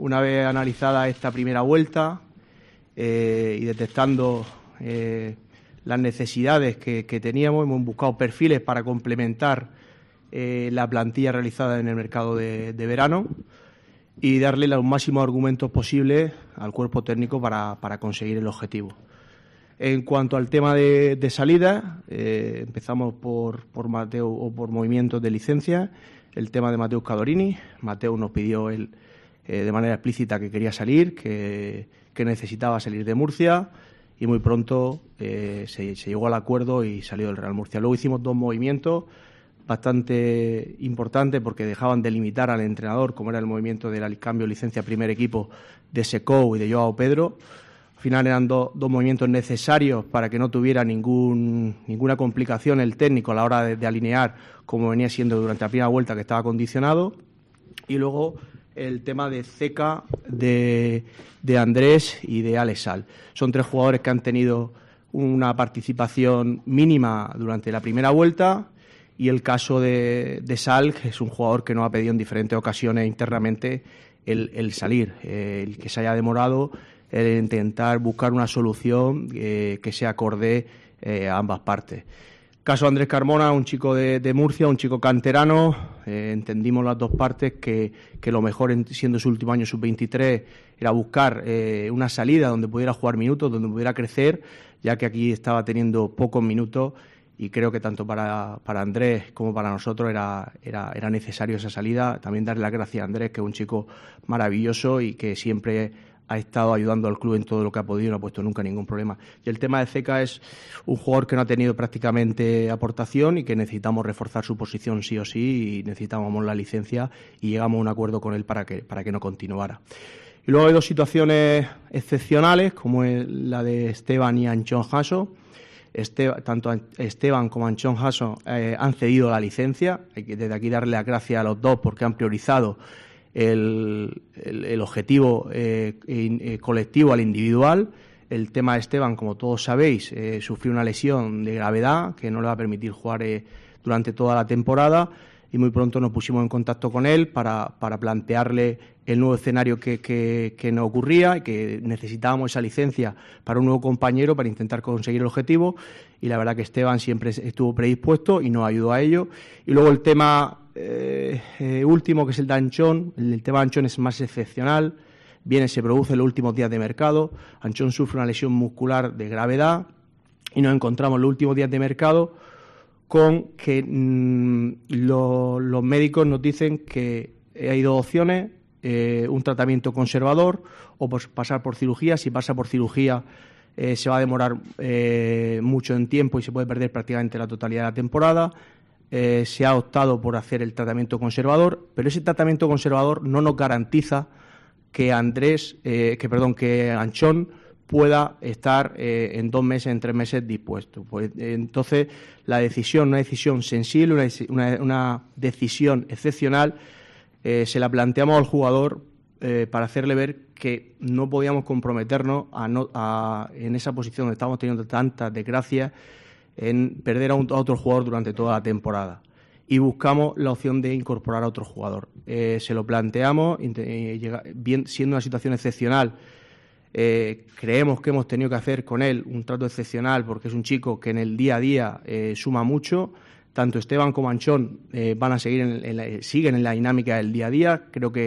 una vez analizada esta primera vuelta y detectando las necesidades que teníamos, hemos buscado perfiles para complementar la plantilla realizada en el mercado de verano y darle los máximos argumentos posibles al cuerpo técnico para conseguir el objetivo. En cuanto al tema de salida, empezamos por Mateu o por movimientos de licencia. El tema de Mateu Cadorini. Mateu nos pidió de manera explícita que quería salir, que necesitaba salir de Murcia y muy pronto se llegó al acuerdo y salió del Real Murcia. Luego hicimos dos movimientos bastante importantes porque dejaban de limitar al entrenador, como era el movimiento del cambio de licencia primer equipo de Secou y de Joao Pedro. Al final eran dos movimientos necesarios para que no tuviera ninguna complicación el técnico a la hora de alinear, como venía siendo durante la primera vuelta, que estaba condicionado. Y luego el tema de Ceca, de Andrés y de Alex Sal. Son tres jugadores que han tenido una participación mínima durante la primera vuelta, y el caso de Sal, que es un jugador que nos ha pedido en diferentes ocasiones internamente el salir, el que se haya demorado, el intentar buscar una solución que se acorde a ambas partes. Caso de Andrés Carmona, un chico de Murcia, un chico canterano. Entendimos las dos partes que lo mejor, siendo su último año sub-23, era buscar una salida donde pudiera jugar minutos, donde pudiera crecer, ya que aquí estaba teniendo pocos minutos, y creo que tanto para Andrés como para nosotros era necesario esa salida. También darle las gracias a Andrés, que es un chico maravilloso y que siempre ha estado ayudando al club en todo lo que ha podido y no ha puesto nunca ningún problema. Y el tema de Ceca es un jugador que no ha tenido prácticamente aportación y que necesitamos reforzar su posición sí o sí, y necesitábamos la licencia y llegamos a un acuerdo con él para que no continuara. Y luego hay dos situaciones excepcionales, como es la de Esteban y Anchón Jasso. Tanto Esteban como Anchón Jasso han cedido la licencia. Hay que desde aquí darle las gracias a los dos porque han priorizado el objetivo colectivo al individual. El tema de Esteban, como todos sabéis, sufrió una lesión de gravedad que no le va a permitir jugar durante toda la temporada, y muy pronto nos pusimos en contacto con él para plantearle el nuevo escenario que nos ocurría y que necesitábamos esa licencia para un nuevo compañero para intentar conseguir el objetivo, y la verdad que Esteban siempre estuvo predispuesto y nos ayudó a ello. Y luego el tema último, que es el de Anchón. El tema de Anchón es más excepcional, se produce en los últimos días de mercado. Anchón sufre una lesión muscular de gravedad y nos encontramos en los últimos días de mercado con que los médicos nos dicen que hay dos opciones: un tratamiento conservador o pasar por cirugía. Si pasa por cirugía se va a demorar mucho en tiempo y se puede perder prácticamente la totalidad de la temporada. Se ha optado por hacer el tratamiento conservador, pero ese tratamiento conservador no nos garantiza que Anchón pueda estar en 2 meses, en 3 meses dispuesto. Pues entonces una decisión sensible, una decisión excepcional, se la planteamos al jugador para hacerle ver que no podíamos comprometernos en esa posición donde estábamos teniendo tantas desgracias, en perder a otro jugador durante toda la temporada, y buscamos la opción de incorporar a otro jugador. Se lo planteamos, siendo una situación excepcional. Creemos que hemos tenido que hacer con él un trato excepcional porque es un chico que en el día a día suma mucho. Tanto Esteban como Anchón van a siguen en la dinámica del día a día.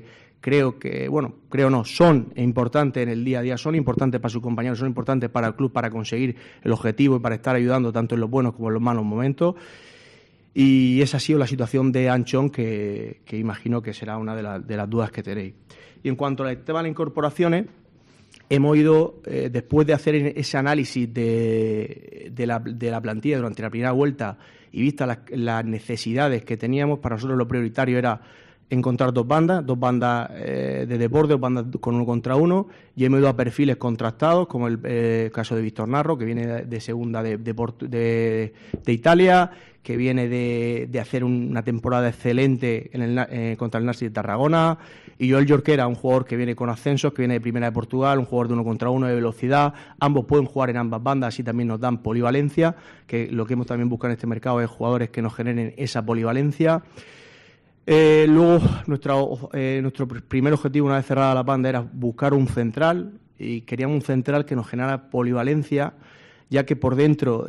Son importantes en el día a día, son importantes para sus compañeros, son importantes para el club, para conseguir el objetivo y para estar ayudando tanto en los buenos como en los malos momentos. Y esa ha sido la situación de Anchón, que imagino que será una de las dudas que tenéis. Y en cuanto al tema de las incorporaciones, hemos ido, después de hacer ese análisis de la plantilla durante la primera vuelta y vistas las necesidades que teníamos, para nosotros lo prioritario era encontrar dos bandas de deporte, 2 bandas con 1 contra 1, y hemos ido a perfiles contrastados, como el caso de Víctor Narro, que viene de segunda de Italia, que viene de hacer una temporada excelente contra el Nasi de Tarragona, y Joel Jorquera, un jugador que viene con ascensos, que viene de primera de Portugal, un jugador de 1 contra 1 de velocidad. Ambos pueden jugar en ambas bandas, así también nos dan polivalencia, que lo que hemos también buscado en este mercado es jugadores que nos generen esa polivalencia. Luego, nuestro primer objetivo, una vez cerrada la banda, era buscar un central, y queríamos un central que nos generara polivalencia, ya que por dentro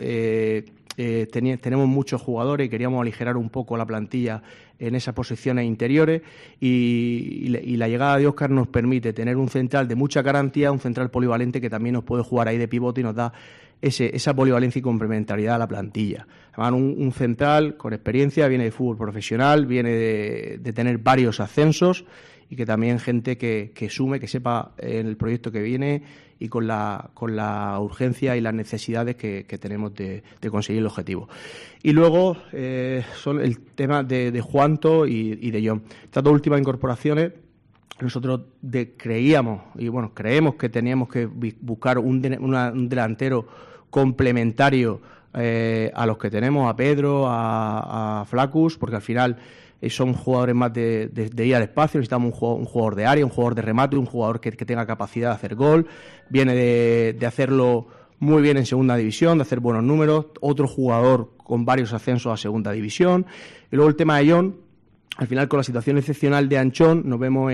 tenemos muchos jugadores y queríamos aligerar un poco la plantilla en esas posiciones interiores, y la llegada de Óscar nos permite tener un central de mucha garantía, un central polivalente que también nos puede jugar ahí de pivote y nos da esa polivalencia y complementariedad a la plantilla. Además, un central con experiencia, viene de fútbol profesional, viene de tener varios ascensos, y que también gente que sume, que sepa el proyecto que viene y con la urgencia y las necesidades que tenemos de conseguir el objetivo. Y luego son el tema de Juanto y de John. Estas dos últimas incorporaciones, nosotros creemos que teníamos que buscar un delantero complementario a los que tenemos, a Pedro, a Flacus, porque al final son jugadores más de ir al espacio. Necesitamos un jugador de área, un jugador de remate, un jugador que tenga capacidad de hacer gol, viene de hacerlo muy bien en segunda división, de hacer buenos números, otro jugador con varios ascensos a segunda división. Y luego el tema de John, al final con la situación excepcional de Anchón, nos vemos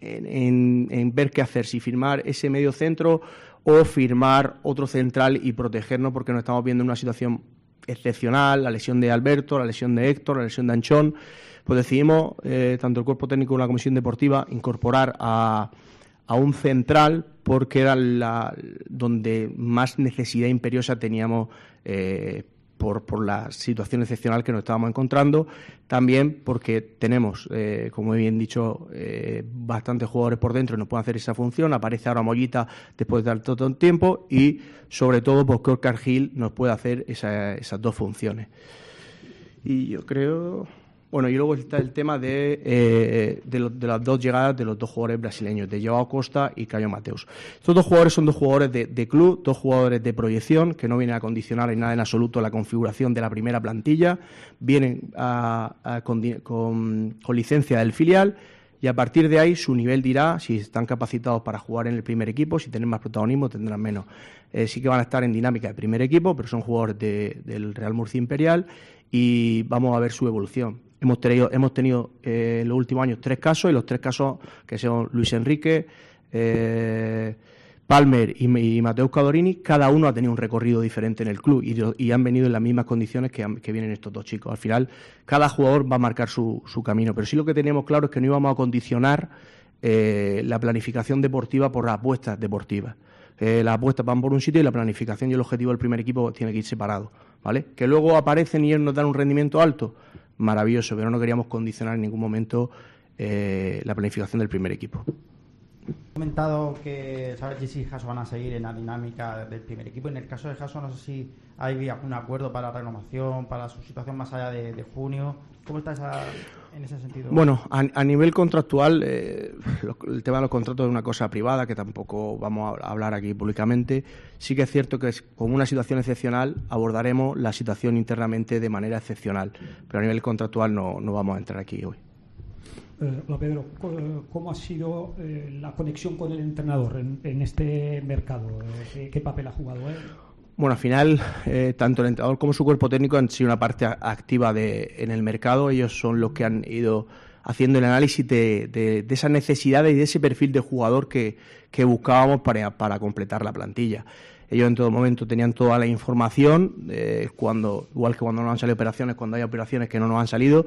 en ver qué hacer, si firmar ese medio centro o firmar otro central y protegernos, porque nos estamos viendo en una situación excepcional, la lesión de Alberto, la lesión de Héctor, la lesión de Anchón. Pues decidimos, tanto el cuerpo técnico como la comisión deportiva, incorporar a un central, porque era donde más necesidad imperiosa teníamos por la situación excepcional que nos estábamos encontrando. También porque tenemos, como he bien dicho, bastantes jugadores por dentro y nos pueden hacer esa función. Aparece ahora Mollita después de todo el tiempo, y sobre todo porque Óscar Gil nos puede hacer esas dos funciones. Y yo creo... Bueno, y luego está el tema de las dos llegadas de los dos jugadores brasileños, de Joao Costa y Caio Mateus. Estos dos jugadores son dos jugadores de club, dos jugadores de proyección, que no vienen a condicionar en nada en absoluto la configuración de la primera plantilla, vienen con licencia del filial, y a partir de ahí su nivel dirá si están capacitados para jugar en el primer equipo, si tienen más protagonismo, tendrán menos. Sí que van a estar en dinámica de primer equipo, pero son jugadores del Real Murcia Imperial, y vamos a ver su evolución. Hemos tenido en los últimos años 3 casos, y los 3 casos, que son Luis Enrique, Palmer y Mateo Cadorini, cada uno ha tenido un recorrido diferente en el club y han venido en las mismas condiciones que vienen estos dos chicos. Al final, cada jugador va a marcar su camino, pero sí lo que teníamos claro es que no íbamos a condicionar la planificación deportiva por las apuestas deportivas. Las apuestas van por un sitio y la planificación y el objetivo del primer equipo tiene que ir separado, ¿vale? Que luego aparecen y ellos nos dan un rendimiento alto, maravilloso, pero no queríamos condicionar en ningún momento la planificación del primer equipo. He comentado que Jesse y Jaso van a seguir en la dinámica del primer equipo. En el caso de Jaso, no sé si hay algún acuerdo para la renovación, para su situación más allá de junio. ¿Cómo está en ese sentido? Bueno, a nivel contractual, el tema de los contratos es una cosa privada que tampoco vamos a hablar aquí públicamente. Sí que es cierto que con una situación excepcional abordaremos la situación internamente de manera excepcional, pero a nivel contractual no vamos a entrar aquí hoy. Hola Pedro, ¿cómo ha sido la conexión con el entrenador en este mercado? ¿Qué papel ha jugado él? Bueno, al final, tanto el entrenador como su cuerpo técnico han sido una parte activa en el mercado. Ellos son los que han ido haciendo el análisis de esas necesidades y de ese perfil de jugador que buscábamos para completar la plantilla. Ellos en todo momento tenían toda la información, igual que cuando nos han salido operaciones, cuando hay operaciones que no nos han salido,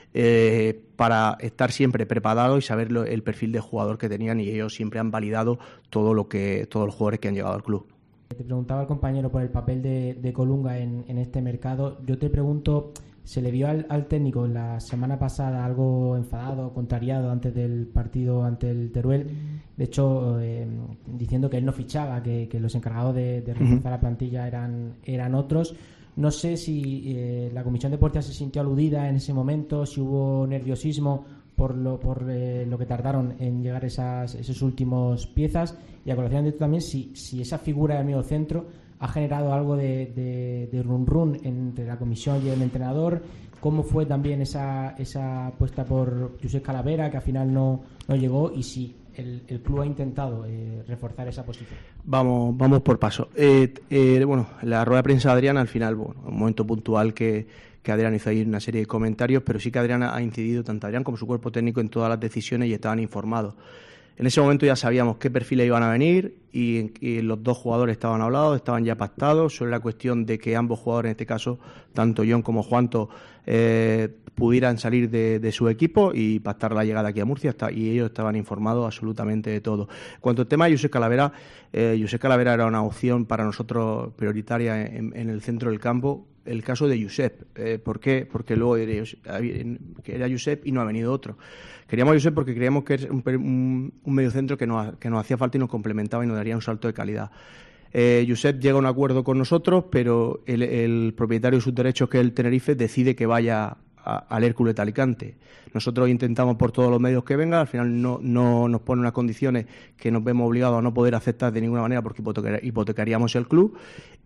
para estar siempre preparados y saber el perfil de jugador que tenían, y ellos siempre han validado todos los jugadores que han llegado al club. Te preguntaba el compañero por el papel de Colunga en este mercado. Yo te pregunto, se le vio al técnico la semana pasada algo enfadado, contrariado antes del partido ante el Teruel, de hecho diciendo que él no fichaba, que los encargados de reforzar la plantilla eran otros. No sé si la Comisión Deportiva se sintió aludida en ese momento, si hubo nerviosismo por lo que tardaron en llegar esos últimos piezas, y a colación de esto también si esa figura de medio centro ha generado algo de run entre la comisión y el entrenador. ¿Cómo fue también esa apuesta por Josep Calavera, que al final no llegó, y si el club ha intentado reforzar esa posición? Vamos por paso. Bueno, la rueda de prensa de Adrián, al final, un momento puntual que que Adrián hizo ahí una serie de comentarios, pero sí que Adrián ha incidido, tanto Adrián como su cuerpo técnico, en todas las decisiones y estaban informados. En ese momento ya sabíamos qué perfiles iban a venir y los dos jugadores estaban hablados, estaban ya pactados. Solo era cuestión de que ambos jugadores, en este caso, tanto John como Juanto, pudieran salir de su equipo y pactar la llegada aquí a Murcia, y ellos estaban informados absolutamente de todo. En cuanto al tema de Josep Calavera, era una opción para nosotros prioritaria en el centro del campo. El caso de Josep, ¿por qué? Porque luego era Josep y no ha venido otro. Queríamos a Josep porque creíamos que es un mediocentro que nos hacía falta y nos complementaba y nos daría un salto de calidad. Josep llega a un acuerdo con nosotros, pero el propietario de sus derechos, que es el Tenerife, decide que vaya al Hércules de Alicante. Nosotros intentamos por todos los medios que venga, al final no nos pone unas condiciones que nos vemos obligados a no poder aceptar de ninguna manera porque hipotecaríamos el club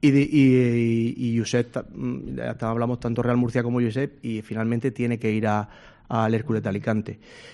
y Josep, hablamos tanto Real Murcia como Josep, y finalmente tiene que ir al Hércules de Alicante.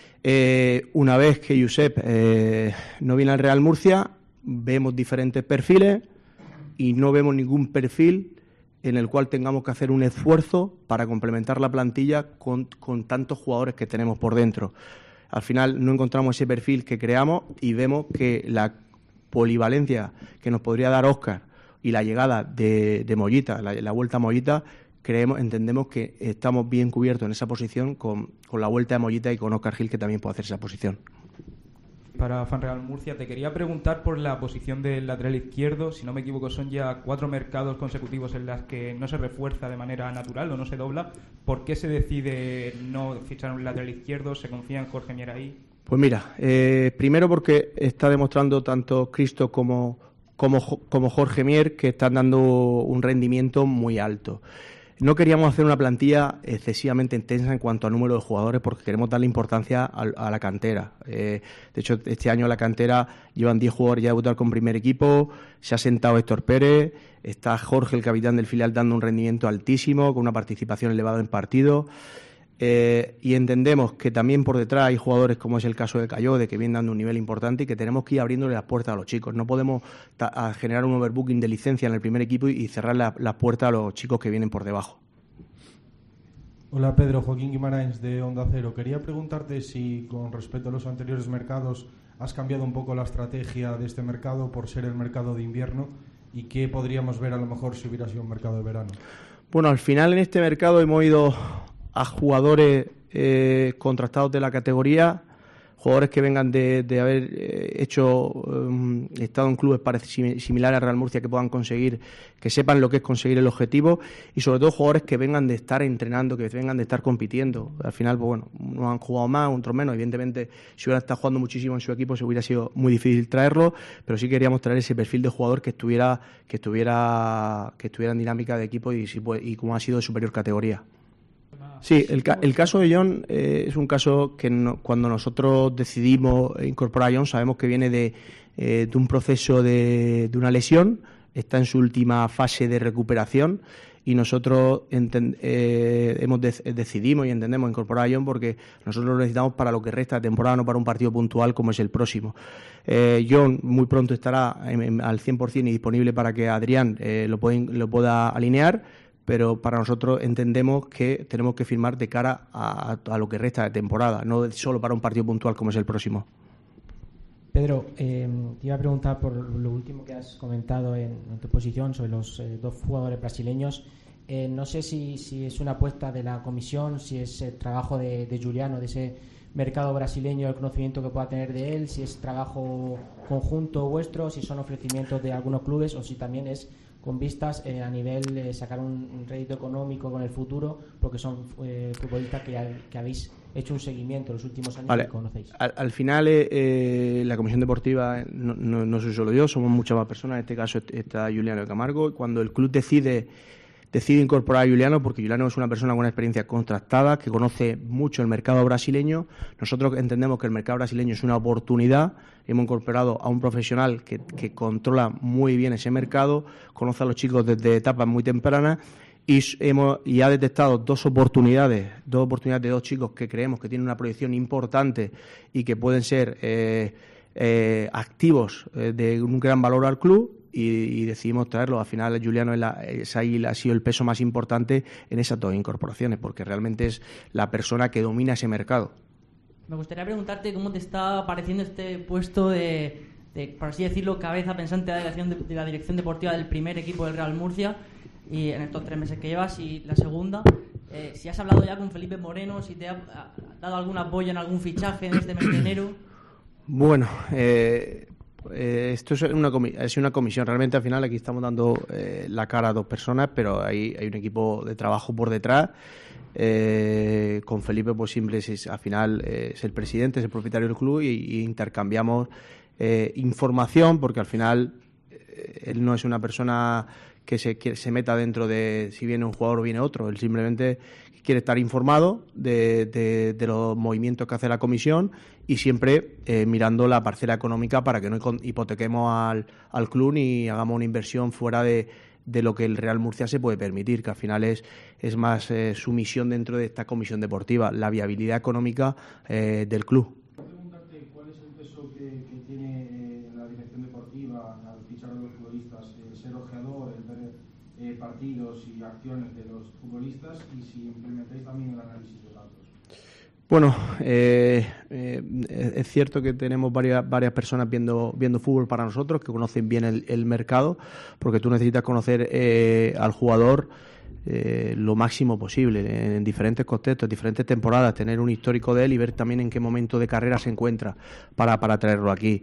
Una vez que Josep no viene al Real Murcia, vemos diferentes perfiles y no vemos ningún perfil en el cual tengamos que hacer un esfuerzo para complementar la plantilla con tantos jugadores que tenemos por dentro. Al final no encontramos ese perfil que creamos y vemos que la polivalencia que nos podría dar Óscar y la llegada de Mollita, la vuelta a Mollita, entendemos que estamos bien cubiertos en esa posición con la vuelta de Mollita y con Óscar Gil, que también puede hacer esa posición. Para Fanreal Murcia, te quería preguntar por la posición del lateral izquierdo. Si no me equivoco, son ya 4 mercados consecutivos en las que no se refuerza de manera natural o no se dobla. ¿Por qué se decide no fichar un lateral izquierdo? ¿Se confía en Jorge Mier ahí? Pues mira, primero porque está demostrando tanto Cristo como Jorge Mier que están dando un rendimiento muy alto. No queríamos hacer una plantilla excesivamente intensa en cuanto al número de jugadores porque queremos darle importancia a la cantera. De hecho, este año la cantera llevan 10 jugadores ya debutados con primer equipo, se ha sentado Héctor Pérez, está Jorge, el capitán del filial, dando un rendimiento altísimo, con una participación elevada en partidos. Y entendemos que también por detrás hay jugadores como es el caso de Cayode, que vienen dando un nivel importante y que tenemos que ir abriéndole las puertas a los chicos. No podemos generar un overbooking de licencia en el primer equipo y cerrar las puertas a los chicos que vienen por debajo. Hola Pedro, Joaquín Guimarães de Onda Cero. Quería preguntarte si con respecto a los anteriores mercados has cambiado un poco la estrategia de este mercado por ser el mercado de invierno y qué podríamos ver a lo mejor si hubiera sido un mercado de verano. Bueno, al final en este mercado hemos ido a jugadores contratados de la categoría, jugadores que vengan de haber estado en clubes similares a Real Murcia, que puedan conseguir, que sepan lo que es conseguir el objetivo, y sobre todo jugadores que vengan de estar entrenando, que vengan de estar compitiendo. Al final, pues bueno, unos han jugado más, otros menos. Evidentemente, si hubieran estado jugando muchísimo en su equipo, se hubiera sido muy difícil traerlo, pero sí queríamos traer ese perfil de jugador que estuviera en dinámica de equipo y como ha sido de superior categoría. Sí, el caso de John es un caso que cuando nosotros decidimos incorporar a John sabemos que viene de un proceso de una lesión, está en su última fase de recuperación y nosotros decidimos y entendemos incorporar a John porque nosotros lo necesitamos para lo que resta de temporada, no para un partido puntual como es el próximo. John muy pronto estará al 100% y disponible para que Adrián lo pueda alinear, pero para nosotros entendemos que tenemos que firmar de cara a lo que resta de temporada, no solo para un partido puntual como es el próximo. Pedro, te iba a preguntar por lo último que has comentado en tu posición sobre los 2 jugadores brasileños. No sé si es una apuesta de la comisión, si es el trabajo de Juliano, de ese mercado brasileño, el conocimiento que pueda tener de él, si es trabajo conjunto vuestro, si son ofrecimientos de algunos clubes o si también es con vistas a nivel sacar un rédito económico con el futuro, porque son futbolistas que habéis hecho un seguimiento en los últimos años y conocéis. Al final, la Comisión Deportiva no soy solo yo, somos muchas más personas. En este caso está Juliano Camargo. Cuando el club decide incorporar a Juliano, porque Juliano es una persona con una experiencia contrastada, que conoce mucho el mercado brasileño. Nosotros entendemos que el mercado brasileño es una oportunidad. Hemos incorporado a un profesional que controla muy bien ese mercado, conoce a los chicos desde etapas muy tempranas y ha detectado dos oportunidades de 2 chicos que creemos que tienen una proyección importante y que pueden ser activos de un gran valor al club. y decidimos traerlo. Al final Juliano ha sido el peso más importante en esas 2 incorporaciones, porque realmente es la persona que domina ese mercado. Me gustaría preguntarte cómo te está pareciendo este puesto de por así decirlo, cabeza pensante de la dirección deportiva del primer equipo del Real Murcia, y en estos 3 meses que llevas. Y la segunda, si has hablado ya con Felipe Moreno, si te ha dado algún apoyo en algún fichaje en este mes de enero. Bueno, esto es una comisión. Realmente al final aquí estamos dando la cara a 2 personas, pero hay un equipo de trabajo por detrás. Con Felipe pues siempre al final es el presidente, es el propietario del club, y intercambiamos información, porque al final él no es una persona que se meta dentro de si viene un jugador o viene otro. Él simplemente quiere estar informado de los movimientos que hace la comisión, y siempre mirando la parcela económica para que no hipotequemos al club ni hagamos una inversión fuera de lo que el Real Murcia se puede permitir, que al final es más su misión dentro de esta comisión deportiva, la viabilidad económica del club. Preguntarte cuál es el peso que tiene la dirección deportiva al fichar a los futbolistas, el ser ojeador, el ver partidos y acciones de los futbolistas, y si implementáis también el análisis de datos. Bueno, es cierto que tenemos varias personas viendo fútbol para nosotros, que conocen bien el mercado, porque tú necesitas conocer al jugador lo máximo posible, en diferentes contextos, diferentes temporadas, tener un histórico de él y ver también en qué momento de carrera se encuentra para traerlo aquí.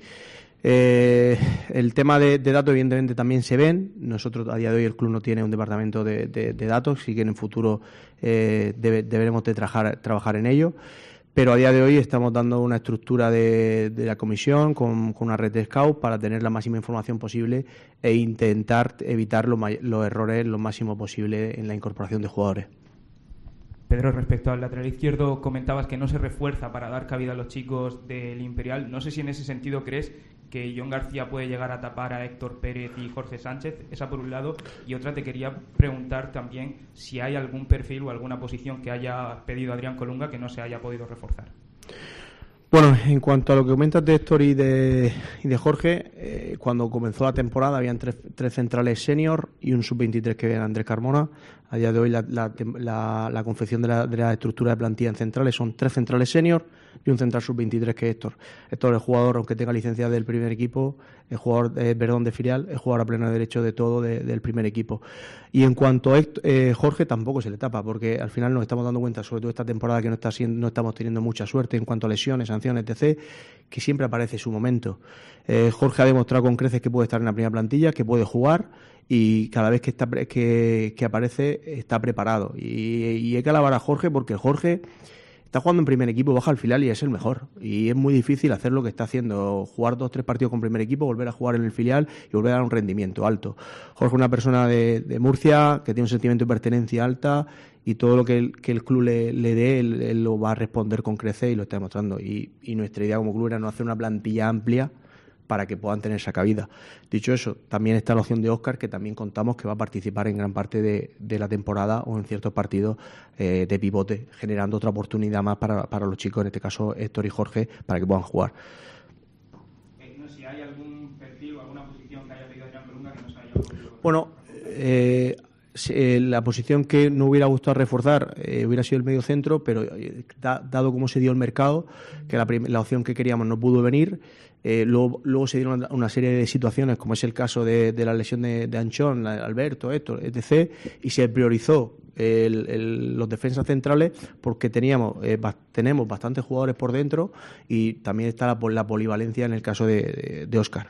El tema de datos evidentemente también se ven. Nosotros a día de hoy el club no tiene un departamento de datos, sí que en el futuro deberemos de trabajar en ello, pero a día de hoy estamos dando una estructura de la comisión con una red de scout para tener la máxima información posible e intentar evitar los errores lo máximo posible en la incorporación de jugadores. Pedro, respecto al lateral izquierdo, comentabas que no se refuerza para dar cabida a los chicos del Imperial. No sé si en ese sentido crees que Jon García puede llegar a tapar a Héctor Pérez y Jorge Sánchez. Esa por un lado. Y otra, te quería preguntar también si hay algún perfil o alguna posición que haya pedido Adrián Colunga que no se haya podido reforzar. Bueno, en cuanto a lo que comentas de Héctor y de Jorge, cuando comenzó la temporada habían tres centrales senior y un sub-23 que era Andrés Carmona. A día de hoy la confección de la estructura de plantilla en centrales son 3 centrales senior y un central sub-23 que es Héctor. Héctor es jugador, aunque tenga licencia del primer equipo, es jugador de filial, es jugador a pleno derecho de todo del primer equipo. Y en cuanto a Jorge, tampoco se le tapa, porque al final nos estamos dando cuenta, sobre todo esta temporada, que no estamos teniendo mucha suerte en cuanto a lesiones, sanciones, etc., que siempre aparece su momento. Jorge ha demostrado con creces que puede estar en la primera plantilla, que puede jugar, y cada vez que aparece está preparado. Y hay que alabar a Jorge, porque Jorge está jugando en primer equipo, baja al filial y es el mejor. Y es muy difícil hacer lo que está haciendo, jugar 2 o 3 partidos con primer equipo, volver a jugar en el filial y volver a dar un rendimiento alto. Jorge es una persona de Murcia que tiene un sentimiento de pertenencia alta, y todo lo que el club le dé, él lo va a responder con creces y lo está demostrando. Y nuestra idea como club era no hacer una plantilla amplia para que puedan tener esa cabida. Dicho eso, también está la opción de Óscar, que también contamos que va a participar en gran parte de la temporada o en ciertos partidos de pivote, generando otra oportunidad más para los chicos, en este caso Héctor y Jorge, para que puedan jugar. No sé si hay algún perfil o alguna posición que haya pedido Adrián Colunga que no se haya podido. Bueno, la posición que no hubiera gustado reforzar hubiera sido el medio centro, pero dado cómo se dio el mercado, que la opción que queríamos no pudo venir. Luego se dieron una serie de situaciones, como es el caso de la lesión de Anchón, Alberto, Héctor, etc., y se priorizó los defensas centrales, porque tenemos bastantes jugadores por dentro, y también está la polivalencia en el caso de Óscar.